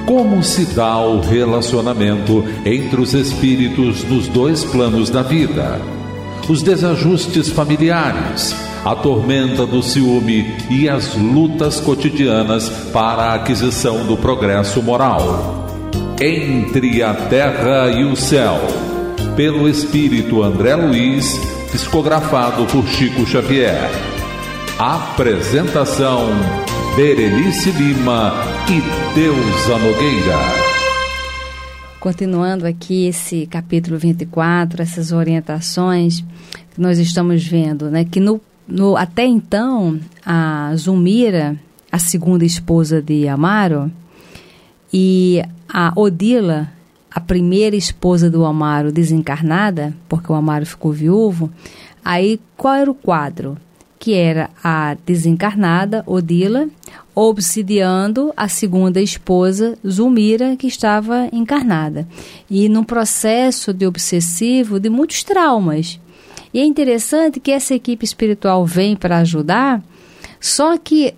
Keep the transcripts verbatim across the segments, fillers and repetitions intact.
Como se dá o relacionamento entre os espíritos nos dois planos da vida? Os desajustes familiares, a tormenta do ciúme e as lutas cotidianas para a aquisição do progresso moral. Entre a Terra e o Céu, pelo espírito André Luiz, psicografado por Chico Xavier. Apresentação: Berenice Lima e Deusa Nogueira. Continuando aqui esse capítulo vinte e quatro, essas orientações que nós estamos vendo, né? Que no, no, até então, a Zulmira, a segunda esposa de Amaro, e a Odila, a primeira esposa do Amaro desencarnada, porque o Amaro ficou viúvo, aí qual era o quadro? Que era a desencarnada, Odila, obsidiando a segunda esposa, Zulmira, que estava encarnada. E num processo de obsessivo de muitos traumas. E é interessante que essa equipe espiritual vem para ajudar, só que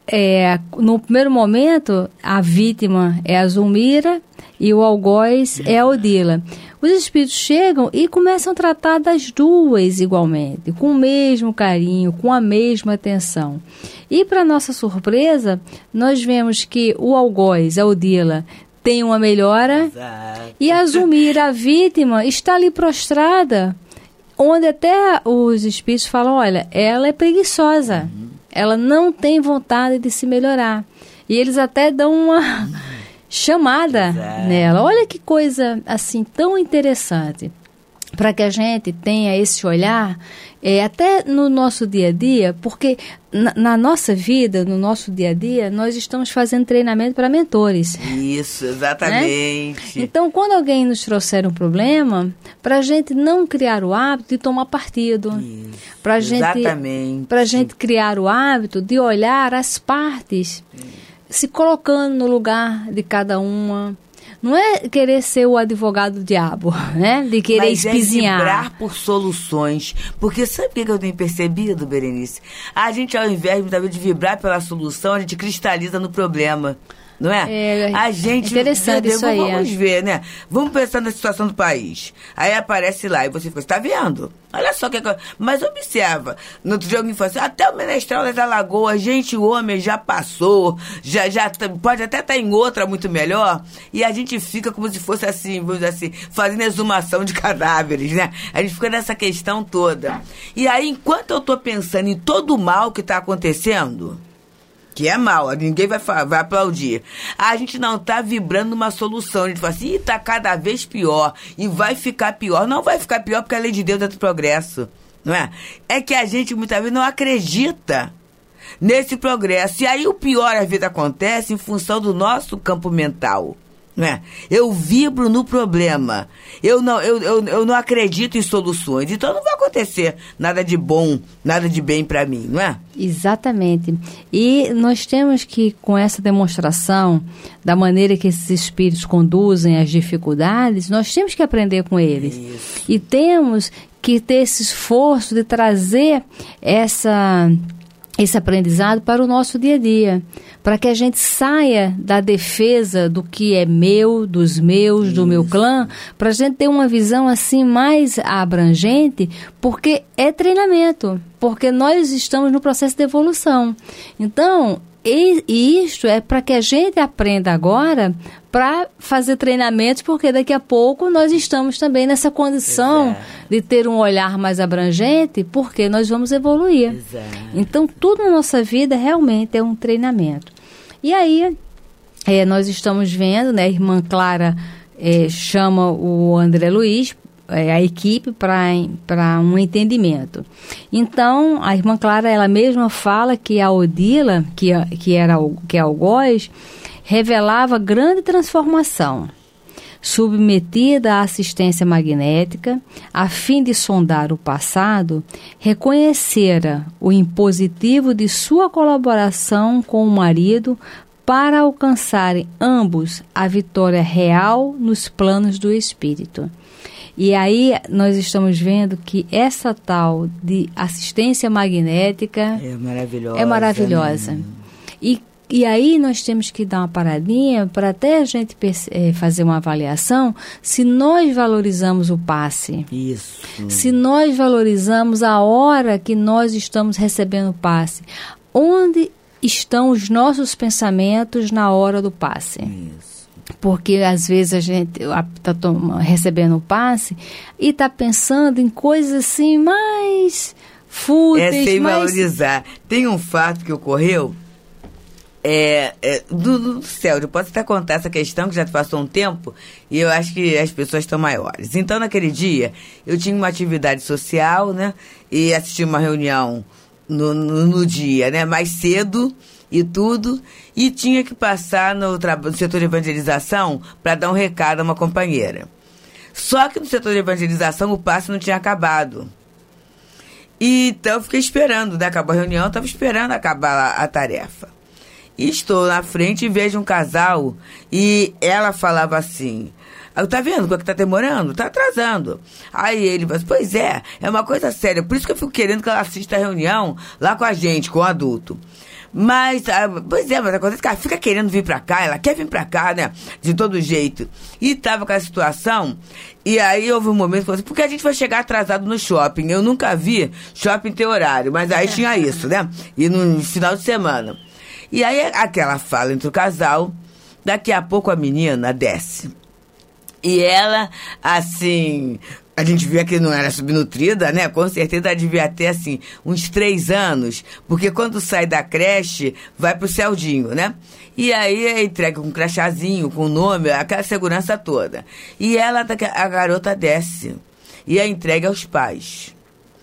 é, no primeiro momento a vítima é a Zulmira e o algoz é a Odila. Os espíritos chegam e começam a tratar das duas igualmente, com o mesmo carinho, com a mesma atenção. E, para nossa surpresa, nós vemos que o algoz, a Odila, tem uma melhora. Exato. E a Zulmira, a vítima, está ali prostrada, onde até os espíritos falam, olha, ela é preguiçosa, uhum. ela não tem vontade de se melhorar. E eles até dão uma chamada Exato. nela. Olha que coisa assim tão interessante, para que a gente tenha esse olhar, é, até no nosso dia a dia, porque na, na nossa vida, no nosso dia a dia, nós estamos fazendo treinamento para mentores. Isso, exatamente. Né? Então, quando alguém nos trouxer um problema, para a gente não criar o hábito de tomar partido, para a gente, para a gente criar o hábito de olhar as partes, Isso. se colocando no lugar de cada uma. Não é querer ser o advogado do diabo, né? De querer Mas espizinhar. É vibrar por soluções. Porque sabe o que eu tenho percebido, Berenice? A gente, ao invés de vibrar pela solução, a gente cristaliza no problema. Não é? É a gente, interessante entendeu? isso aí. Vamos é. ver, né? Vamos pensar na situação do país. Aí aparece lá e você fica, você tá vendo? Olha só que... Mas observa, no outro dia alguém falou assim, até o Menestral das Alagoas, gente, o homem já passou, já, já pode até estar em outra muito melhor, e a gente fica como se fosse assim, vamos dizer assim, fazendo exumação de cadáveres, né? A gente fica nessa questão toda. E aí, enquanto eu tô pensando em todo o mal que tá acontecendo, que é mal, ninguém vai, vai aplaudir, a gente não tá vibrando numa solução. A gente fala assim, ih, tá cada vez pior, e vai ficar pior. Não vai ficar pior porque a lei de Deus é do progresso, não é? É que a gente muitas vezes não acredita nesse progresso. E aí o pior às vezes acontece em função do nosso campo mental. Não é? Eu vibro no problema, eu não, eu, eu, eu não acredito em soluções, então não vai acontecer nada de bom, nada de bem para mim, não é? Exatamente. E nós temos que, com essa demonstração da maneira que esses espíritos conduzem as dificuldades, nós temos que aprender com eles. Isso. E temos que ter esse esforço de trazer essa... esse aprendizado para o nosso dia a dia, para que a gente saia da defesa do que é meu, dos meus, Isso. do meu clã, para a gente ter uma visão assim mais abrangente, porque é treinamento, porque nós estamos no processo de evolução. Então, e, e isto é para que a gente aprenda agora para fazer treinamentos, porque daqui a pouco nós estamos também nessa condição Exato. de ter um olhar mais abrangente, porque nós vamos evoluir. Exato. Então, tudo na nossa vida realmente é um treinamento. E aí, é, nós estamos vendo, né, a irmã Clara é, chama o André Luiz, é, a equipe, para um entendimento. Então, a irmã Clara, ela mesma fala que a Odila, que, que, era, que é algoz, revelava grande transformação, submetida à assistência magnética, a fim de sondar o passado, reconhecera o impositivo de sua colaboração com o marido para alcançarem ambos a vitória real nos planos do espírito. E aí nós estamos vendo que essa tal de assistência magnética é maravilhosa. É maravilhosa. Né? E E aí nós temos que dar uma paradinha para até a gente é, fazer uma avaliação se nós valorizamos o passe. Isso. Se nós valorizamos a hora que nós estamos recebendo o passe. Onde estão os nossos pensamentos na hora do passe? Isso. Porque às vezes a gente está recebendo o passe e está pensando em coisas assim mais fúteis. É sem mais... valorizar. Tem um fato que ocorreu é, é, do, do céu. Eu posso até contar essa questão que já passou um tempo e eu acho que as pessoas estão maiores. Então, naquele dia, eu tinha uma atividade social, né? E assisti uma reunião no, no, no dia, né? Mais cedo e tudo. E tinha que passar no, no setor de evangelização para dar um recado a uma companheira. Só que no setor de evangelização o passe não tinha acabado. E, então eu fiquei esperando, né? Acabou a reunião, eu estava esperando acabar a, a tarefa. E estou na frente e vejo um casal e ela falava assim, tá vendo como é que tá demorando? Tá atrasando. Aí ele falou, pois é, é uma coisa séria, por isso que eu fico querendo que ela assista a reunião lá com a gente, com o adulto. Mas, pois é, mas acontece que ela fica querendo vir pra cá, ela quer vir pra cá, né, de todo jeito. E tava com a situação, e aí houve um momento que eu falei assim, porque a gente vai chegar atrasado no shopping. Eu nunca vi shopping ter horário, mas aí tinha isso, né, e no final de semana. E aí aquela fala entre o casal, daqui a pouco a menina desce. E ela, assim, a gente via que não era subnutrida, né? Com certeza ela devia ter, assim, uns três anos. Porque quando sai da creche, vai pro Celdinho, né? E aí entrega com um crachazinho, com o nome, aquela segurança toda. E ela, a garota desce. E a entrega aos pais.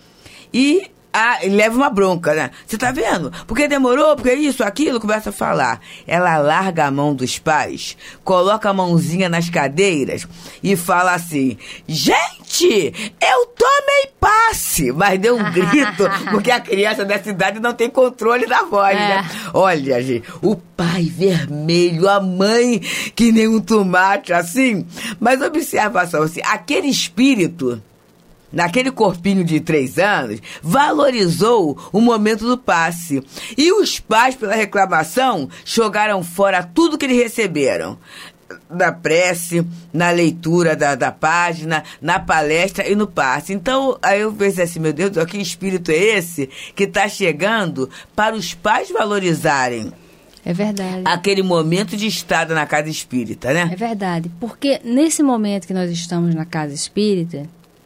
E... Ah, e leva uma bronca, né? Você tá vendo? Porque demorou, porque isso, aquilo, começa a falar. Ela larga a mão dos pais, coloca a mãozinha nas cadeiras e fala assim, gente, eu tomei passe! Mas deu um grito, porque a criança dessa idade não tem controle da voz, é. né? Olha, gente, o pai vermelho, a mãe que nem um tomate, assim. Mas observa só, assim, aquele espírito... naquele corpinho de três anos, valorizou o momento do passe. E os pais, pela reclamação, jogaram fora tudo que eles receberam. Na prece, na leitura da, da página, na palestra e no passe. Então, aí eu pensei assim, meu Deus, que espírito é esse que está chegando para os pais valorizarem? É verdade. Aquele momento de estada na casa espírita, né? É verdade, porque nesse momento que nós estamos na casa espírita,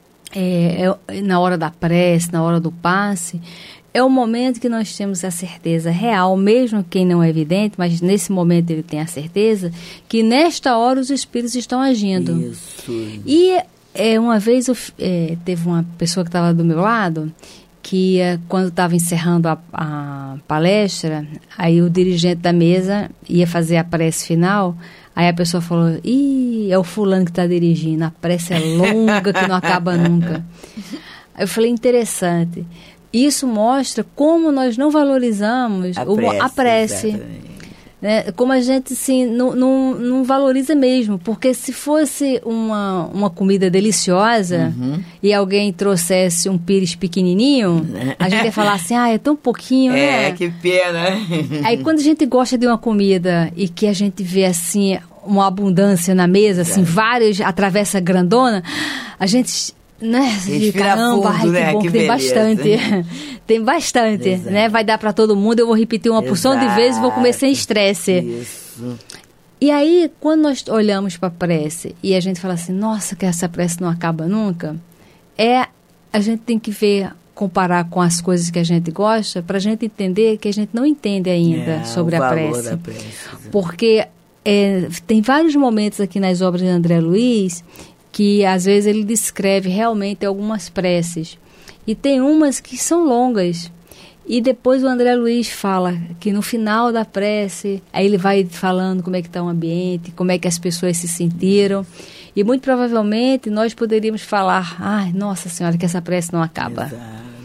É, é, na hora da prece, na hora do passe, é o momento que nós temos a certeza real, mesmo quem não é evidente, mas nesse momento ele tem a certeza que nesta hora os espíritos estão agindo. Isso. E é, uma vez eu, é, teve uma pessoa que estava do meu lado, que é, quando estava encerrando a, a palestra, aí o dirigente da mesa ia fazer a prece final. Aí a pessoa falou, ih, é o fulano que está dirigindo, a prece é longa que não acaba nunca. Aí eu falei, interessante. Isso mostra como nós não valorizamos a o, prece. A prece né? Como a gente assim, não, não, não valoriza mesmo, porque se fosse uma, uma comida deliciosa uhum. e alguém trouxesse um pires pequenininho, a gente ia falar assim, ah, é tão pouquinho, é, né? É, que pena. Aí quando a gente gosta de uma comida e que a gente vê assim uma abundância na mesa, assim, é. vários, a travessa grandona, a gente... Né? De, caramba, fundo, ai, que né? bom que que tem beleza. bastante. Tem bastante, Exato. né? Vai dar para todo mundo, eu vou repetir uma Exato. porção de vezes e vou comer sem estresse. Isso. E aí, quando nós olhamos para a prece e a gente fala assim, nossa, que essa prece não acaba nunca, é, a gente tem que ver, comparar com as coisas que a gente gosta, para a gente entender que a gente não entende ainda é, sobre a prece. prece. Porque é, tem vários momentos aqui nas obras de André Luiz que às vezes ele descreve realmente algumas preces. E tem umas que são longas. E depois o André Luiz fala que no final da prece, aí ele vai falando como é que está o ambiente, como é que as pessoas se sentiram. E muito provavelmente nós poderíamos falar, ai, nossa senhora, que essa prece não acaba. Exato.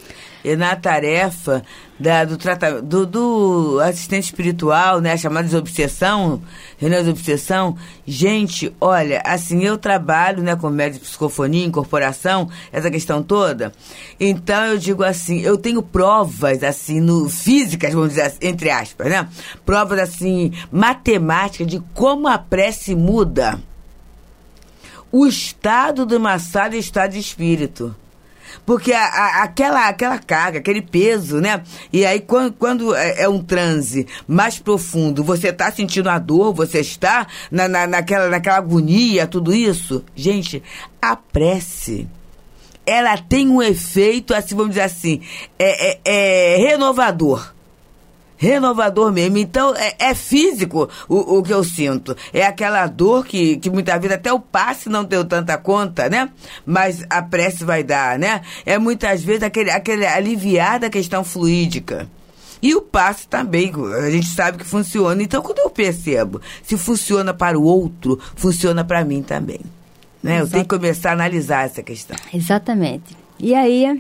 e na tarefa da, do, tratamento, do, do assistente espiritual, né, chamada de obsessão, reunião de obsessão. Gente, olha, assim, eu trabalho, né, com médico de psicofonia, incorporação, essa questão toda. Então, eu digo assim, eu tenho provas, assim, no, físicas, vamos dizer assim, entre aspas, né? Provas, assim, matemáticas de como a prece muda o estado de uma sala e o estado de espírito. Porque a, a, aquela, aquela carga, aquele peso, né? E aí, quando, quando é, é um transe mais profundo, você está sentindo a dor, você está na, na, naquela, naquela agonia, tudo isso. Gente, a prece, ela tem um efeito, assim, vamos dizer assim, é, é, é renovador. Renovador mesmo. Então, é, é físico o, o que eu sinto. É aquela dor que, que muitas vezes até o passe não deu tanta conta, né? Mas a prece vai dar, né? É muitas vezes aquele, aquele aliviar da questão fluídica. E o passe também, a gente sabe que funciona. Então, quando eu percebo se funciona para o outro, funciona para mim também. Né? Eu tenho que começar a analisar essa questão. Exatamente. E aí,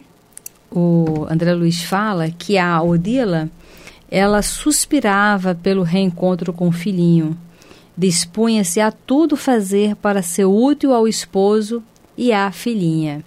o André Luiz fala que a Odila, ela suspirava pelo reencontro com o filhinho, dispunha-se a tudo fazer para ser útil ao esposo e à filhinha.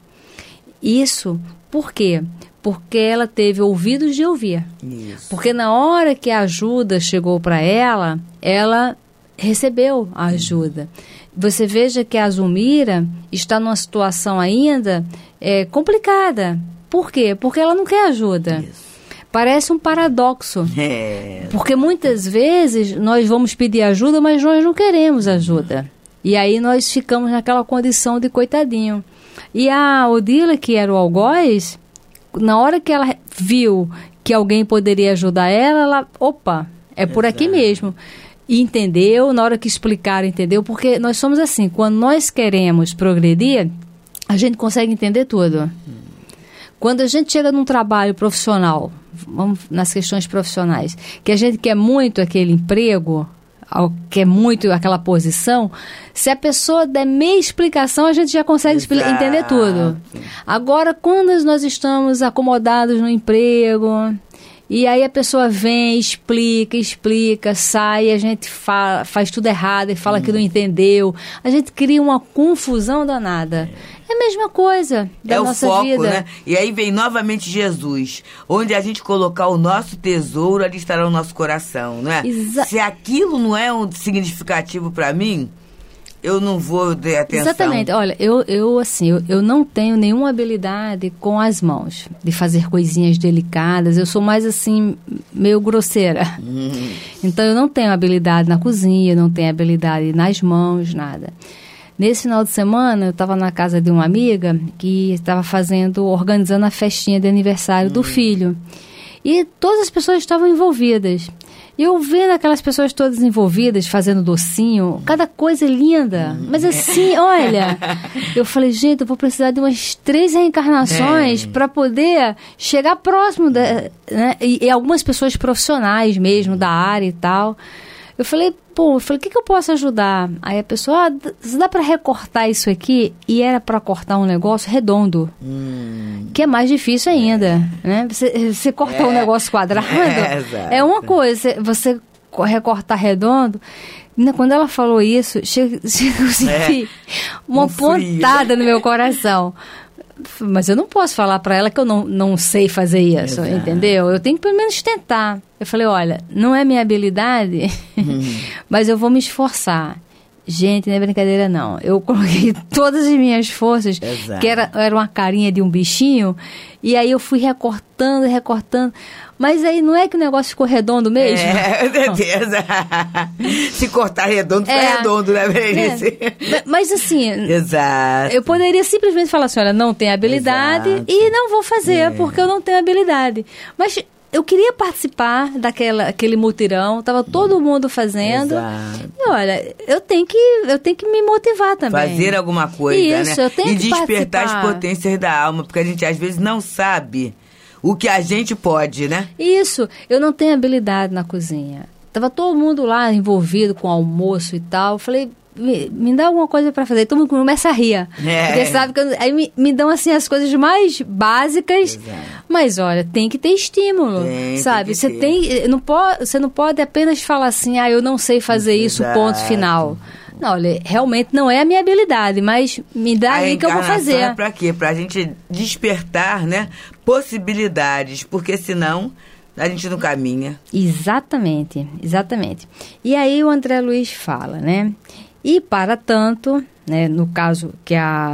Isso por quê? Porque ela teve ouvidos de ouvir. Isso. Porque na hora que a ajuda chegou para ela, ela recebeu a ajuda. Você veja que a Zulmira está numa situação ainda é, complicada. Por quê? Porque ela não quer ajuda. Isso. Parece um paradoxo, é. Porque muitas vezes nós vamos pedir ajuda, mas nós não queremos ajuda. E aí nós ficamos naquela condição de coitadinho. E a Odila, que era o algoz, na hora que ela viu que alguém poderia ajudar ela, ela, opa, é por Exato. Aqui mesmo. E entendeu, na hora que explicaram, entendeu? Porque nós somos assim, quando nós queremos progredir, a gente consegue entender tudo. Quando a gente chega num trabalho profissional, vamos nas questões profissionais, que a gente quer muito aquele emprego, quer muito aquela posição, se a pessoa der meia explicação, a gente já consegue expli- entender tudo. Agora, quando nós estamos acomodados no emprego, e aí a pessoa vem, explica, explica, sai, a gente fala, faz tudo errado e fala hum. que não entendeu, a gente cria uma confusão danada. É a mesma coisa da é nossa o foco, vida. Né? E aí vem novamente Jesus. Onde a gente colocar o nosso tesouro, ali estará o nosso coração, não é? Exa- Se aquilo não é um significativo para mim, eu não vou ter atenção. Exatamente. Olha, eu, eu assim, eu, eu não tenho nenhuma habilidade com as mãos, de fazer coisinhas delicadas. Eu sou mais, assim, meio grosseira. Hum. Então, eu não tenho habilidade na cozinha, não tenho habilidade nas mãos, nada. Nesse final de semana, eu estava na casa de uma amiga que estava fazendo, organizando a festinha de aniversário hum. do filho. E todas as pessoas estavam envolvidas. E eu vendo aquelas pessoas todas envolvidas, fazendo docinho, cada coisa linda. Hum. Mas assim, olha, eu falei, gente, eu vou precisar de umas três reencarnações é. para poder chegar próximo, da, né? E, e algumas pessoas profissionais mesmo, da área e tal. Eu falei, pô, eu falei, o que, que eu posso ajudar? Aí a pessoa, ah, dá para recortar isso aqui? E era para cortar um negócio redondo, hum. que é mais difícil ainda, é. né? Você, você cortar é. um negócio quadrado, é, é uma coisa, você recortar redondo. Quando ela falou isso, chega, chega a sentir é. uma um pontada frio. no meu coração. Mas eu não posso falar para ela que eu não, não sei fazer isso, Exato. entendeu? Eu tenho que pelo menos tentar. Eu falei, olha, não é minha habilidade, uhum. mas eu vou me esforçar. Gente, não é brincadeira não. Eu coloquei todas as minhas forças, Exato. que era, era uma carinha de um bichinho, e aí eu fui recortando, recortando. Mas aí não é que o negócio ficou redondo mesmo? É, com certeza. Se cortar redondo, fica é, redondo, né, Berenice? É. Mas assim, Exato. eu poderia simplesmente falar assim, olha, não tenho habilidade Exato. e não vou fazer, é. porque eu não tenho habilidade. Mas eu queria participar daquela aquele mutirão, estava todo mundo fazendo. Exato. E olha, eu tenho, que, eu tenho que me motivar também. Fazer alguma coisa, Isso, né? eu tenho e que despertar participar. as potências da alma, porque a gente às vezes não sabe o que a gente pode, né? Isso, eu não tenho habilidade na cozinha. Tava todo mundo lá envolvido com almoço e tal. Eu falei, me, me dá alguma coisa para fazer. Todo mundo começa a rir. É. Porque sabe que eu, aí me, me dão assim as coisas mais básicas. Exato. Mas, olha, tem que ter estímulo, tem, sabe? Tem você, ter. tem, não pode, você não pode apenas falar assim, ah, eu não sei fazer isso, Exato. ponto final. Não, olha, realmente não é a minha habilidade, mas me dá a aí que eu vou fazer. É para quê? Para a gente despertar, né, possibilidades, porque senão a gente não caminha. Exatamente, exatamente. E aí o André Luiz fala, né? E para tanto, né, no caso que a,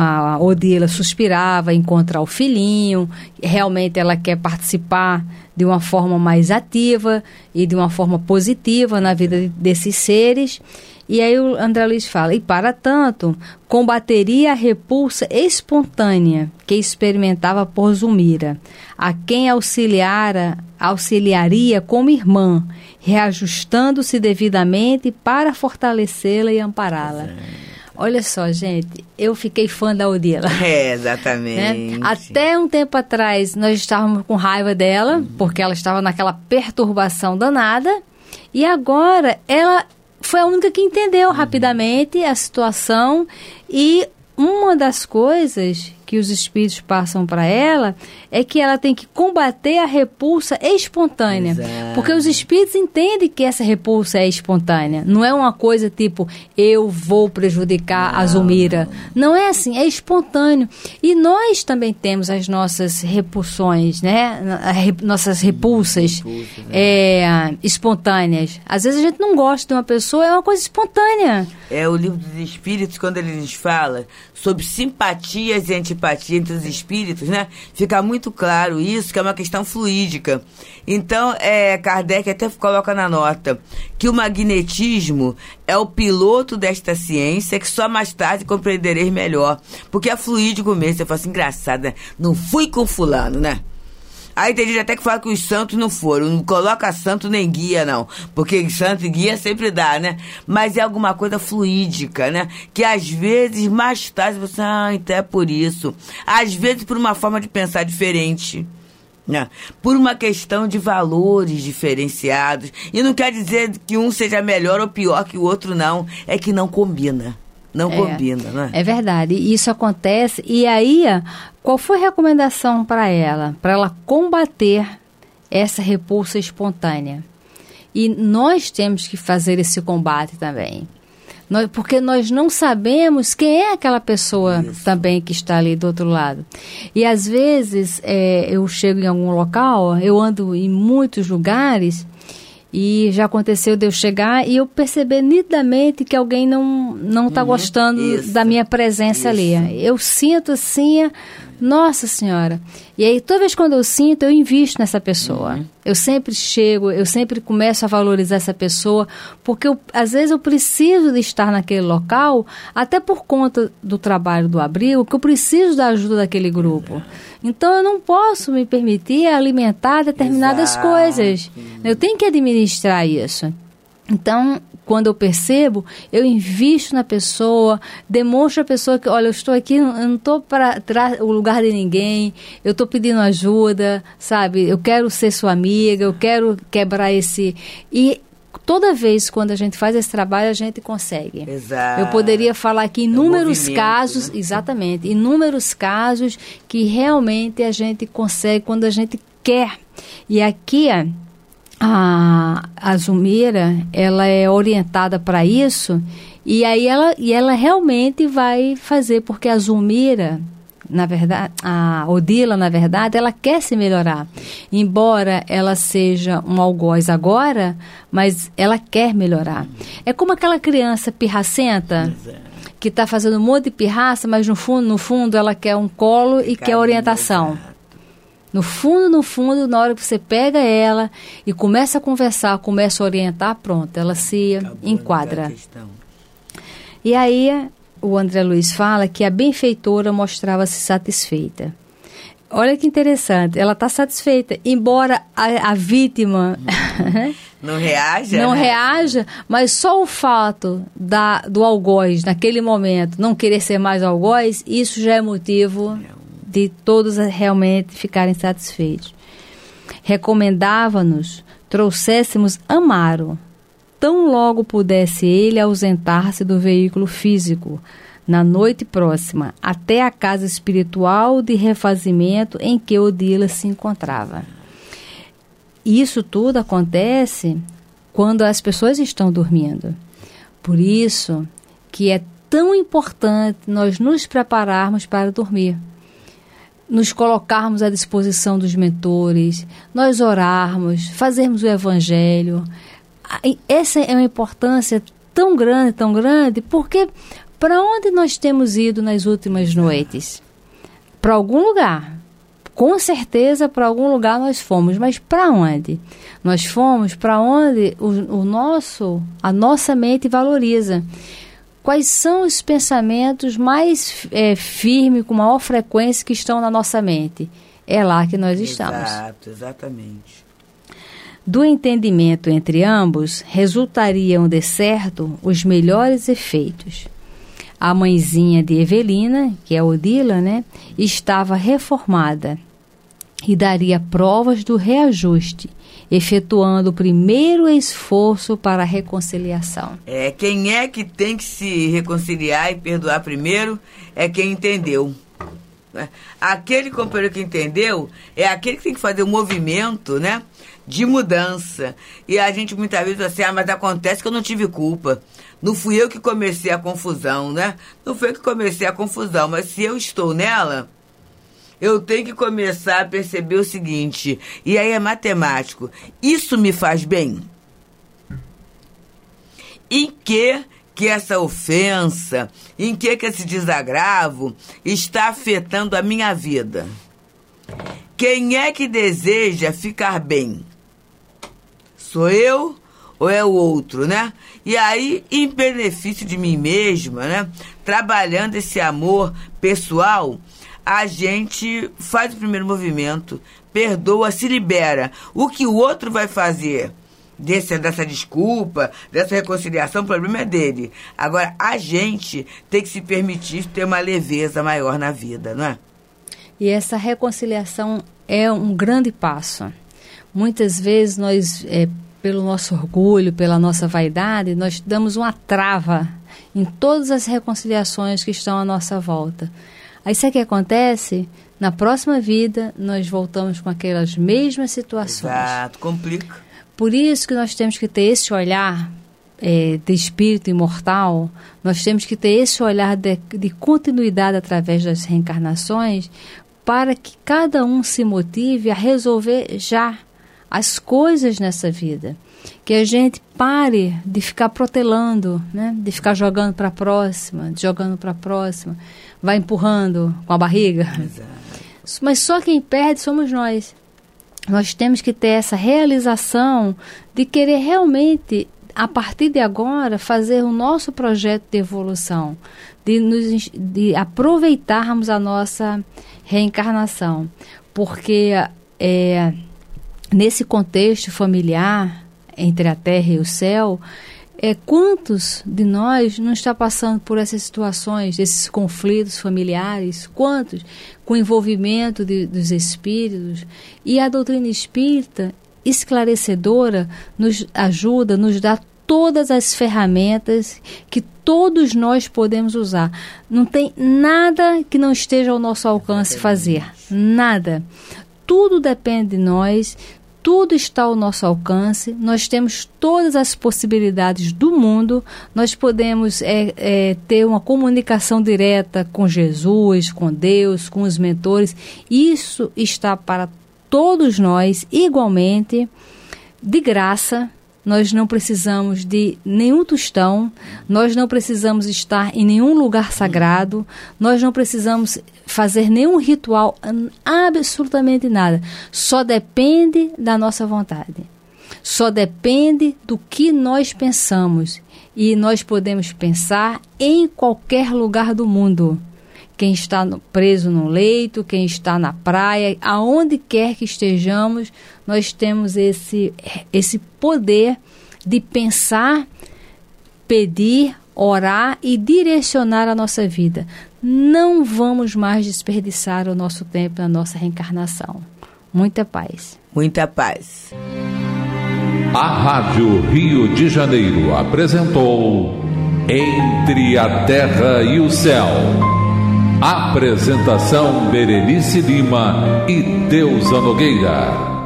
a Odila suspirava em encontrar o filhinho, realmente ela quer participar de uma forma mais ativa e de uma forma positiva na vida desses seres. E aí o André Luiz fala, e para tanto, combateria a repulsa espontânea que experimentava por Zulmira, a quem auxiliara, auxiliaria como irmã, reajustando-se devidamente para fortalecê-la e ampará-la. É. Olha só, gente, eu fiquei fã da Odila. É, exatamente. Né? Até um tempo atrás, nós estávamos com raiva dela, uhum. porque ela estava naquela perturbação danada, e agora ela foi a única que entendeu uhum. rapidamente a situação, e uma das coisas que os espíritos passam para ela é que ela tem que combater a repulsa espontânea. Exato. Porque os espíritos entendem que essa repulsa é espontânea. Não é uma coisa tipo, eu vou prejudicar não, a Zulmira. Não. não é assim, é espontâneo. E nós também temos as nossas repulsões, né? Nossas repulsas Repulsa, é, espontâneas. Às vezes a gente não gosta de uma pessoa, é uma coisa espontânea. É o livro dos espíritos, quando ele nos fala sobre simpatias e antipatia entre os espíritos, né? Fica muito claro isso, que é uma questão fluídica. Então, é, Kardec até coloca na nota que o magnetismo é o piloto desta ciência que só mais tarde compreendereis melhor. Porque é fluídico mesmo. Você fala assim, engraçada, não fui com fulano, né? Aí tem gente até que fala que os santos não foram. Não coloca santo nem guia, não. Porque santo e guia sempre dá, né? Mas é alguma coisa fluídica, né? Que às vezes, mais tarde, você... Ah, então é por isso. Às vezes por uma forma de pensar diferente. Né? Por uma questão de valores diferenciados. E não quer dizer que um seja melhor ou pior que o outro, não. É que não combina. Não é, combina, né? É verdade. Isso acontece. E aí, qual foi a recomendação para ela? Para ela combater essa repulsa espontânea. E nós temos que fazer esse combate também. Nós, porque nós não sabemos quem é aquela pessoa Isso. também que está ali do outro lado. E às vezes, é, eu chego em algum local, eu ando em muitos lugares... E já aconteceu de eu chegar e eu perceber nitidamente que alguém não não está uhum, gostando isso, da minha presença isso. ali. Eu sinto assim, nossa senhora. E aí, toda vez quando eu sinto, eu invisto nessa pessoa. Uhum. Eu sempre chego, eu sempre começo a valorizar essa pessoa, porque eu, às vezes eu preciso de estar naquele local, até por conta do trabalho do abrigo, que eu preciso da ajuda daquele grupo. Uhum. Então, eu não posso me permitir alimentar determinadas Exato. coisas. Eu tenho que administrar isso. Então, quando eu percebo, eu invisto na pessoa, demonstro à pessoa que, olha, eu estou aqui, eu não estou para tirar o lugar de ninguém, eu estou pedindo ajuda, sabe? Eu quero ser sua amiga, eu quero quebrar esse... E toda vez quando a gente faz esse trabalho, a gente consegue. Exato. Eu poderia falar aqui inúmeros é um casos, né? Exatamente, inúmeros casos que realmente a gente consegue quando a gente quer. E aqui, a, a Zulmira, ela é orientada para isso, e aí ela, e ela realmente vai fazer, porque a Zulmira... Na verdade, a Odila, na verdade, ela quer se melhorar. Embora ela seja um algoz agora, mas ela quer melhorar. É como aquela criança pirracenta, que está fazendo um monte de pirraça, mas no fundo, no fundo, ela quer um colo e quer orientação. No fundo, no fundo, na hora que você pega ela e começa a conversar, começa a orientar, pronto, ela se Acabou enquadra. E aí... O André Luiz fala que a benfeitora mostrava-se satisfeita. Olha que interessante, ela está satisfeita, embora a, a vítima não reaja, não né? reaja, mas só o fato da, do algoz, naquele momento, não querer ser mais algoz, isso já é motivo de todos realmente ficarem satisfeitos. Recomendava-nos, trouxéssemos Amaro, tão logo pudesse ele ausentar-se do veículo físico, na noite próxima, até a casa espiritual de refazimento em que Odila se encontrava. Isso tudo acontece quando as pessoas estão dormindo. Por isso que é tão importante nós nos prepararmos para dormir, nos colocarmos à disposição dos mentores, nós orarmos, fazermos o evangelho. Essa é uma importância tão grande, tão grande, porque para onde nós temos ido nas últimas noites? Para algum lugar. Com certeza, para algum lugar nós fomos, mas para onde? Nós fomos para onde o, o nosso, a nossa mente valoriza. Quais são os pensamentos mais é, firmes, com maior frequência, que estão na nossa mente? É lá que nós estamos. Exato, exatamente. Do entendimento entre ambos, resultariam de certo os melhores efeitos. A mãezinha de Evelina, que é Odila, né, estava reformada e daria provas do reajuste, efetuando o primeiro esforço para a reconciliação. É, quem é que tem que se reconciliar e perdoar primeiro é quem entendeu. Aquele companheiro que entendeu é aquele que tem que fazer um movimento, né, de mudança. E a gente muitas vezes fala assim, ah, mas acontece que eu não tive culpa. Não fui eu que comecei a confusão, né? Não fui eu que comecei a confusão, mas se eu estou nela, eu tenho que começar a perceber o seguinte, e aí é matemático, isso me faz bem? Em que que essa ofensa, em que que esse desagravo está afetando a minha vida? Quem é que deseja ficar bem? Sou eu ou é o outro, né? E aí, em benefício de mim mesma, né? Trabalhando esse amor pessoal, a gente faz o primeiro movimento, perdoa, se libera. O que o outro vai fazer desse, dessa desculpa, dessa reconciliação, o problema é dele. Agora, a gente tem que se permitir ter uma leveza maior na vida, não é? E essa reconciliação é um grande passo. Muitas vezes nós, é, pelo nosso orgulho, pela nossa vaidade, nós damos uma trava em todas as reconciliações que estão à nossa volta. Aí sabe o que acontece? Na próxima vida, nós voltamos com aquelas mesmas situações. Exato, complica. Por isso que nós temos que ter esse olhar é, de espírito imortal, nós temos que ter esse olhar de, de continuidade através das reencarnações, para que cada um se motive a resolver já as coisas nessa vida. Que a gente pare de ficar protelando, né? De ficar jogando para a próxima, jogando para a próxima, vai empurrando com a barriga. Exato. Mas só quem perde somos nós. Nós temos que ter essa realização de querer realmente, a partir de agora, fazer o nosso projeto de evolução, de, nos, de aproveitarmos a nossa reencarnação. Porque é, nesse contexto familiar, entre a terra e o céu, é, quantos de nós não está passando por essas situações, esses conflitos familiares? Quantos? Com o envolvimento de, dos espíritos. E a doutrina espírita, esclarecedora, nos ajuda, nos dá todas as ferramentas que todos nós podemos usar. Não tem nada que não esteja ao nosso alcance fazer. Nada. Tudo depende de nós. Tudo está ao nosso alcance, nós temos todas as possibilidades do mundo, nós podemos é, é, ter uma comunicação direta com Jesus, com Deus, com os mentores. Isso está para todos nós igualmente, de graça. Nós não precisamos de nenhum tostão, nós não precisamos estar em nenhum lugar sagrado, nós não precisamos fazer nenhum ritual, absolutamente nada. Só depende da nossa vontade. Só depende do que nós pensamos. E nós podemos pensar em qualquer lugar do mundo. Quem está no, preso no leito, quem está na praia, aonde quer que estejamos, nós temos esse, esse poder de pensar, pedir, orar e direcionar a nossa vida. Não vamos mais desperdiçar o nosso tempo na nossa reencarnação. Muita paz. Muita paz. A Rádio Rio de Janeiro apresentou Entre a Terra e o Céu. Apresentação Berenice Lima e Deusa Nogueira.